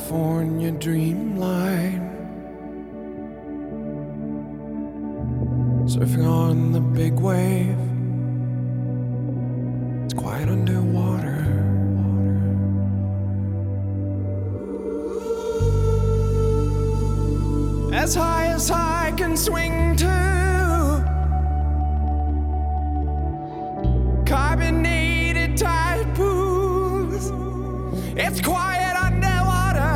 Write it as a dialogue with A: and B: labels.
A: California dreamline, surfing on the big wave. It's quiet underwater. As high as I can swing to, carbonated tide pools. It's quiet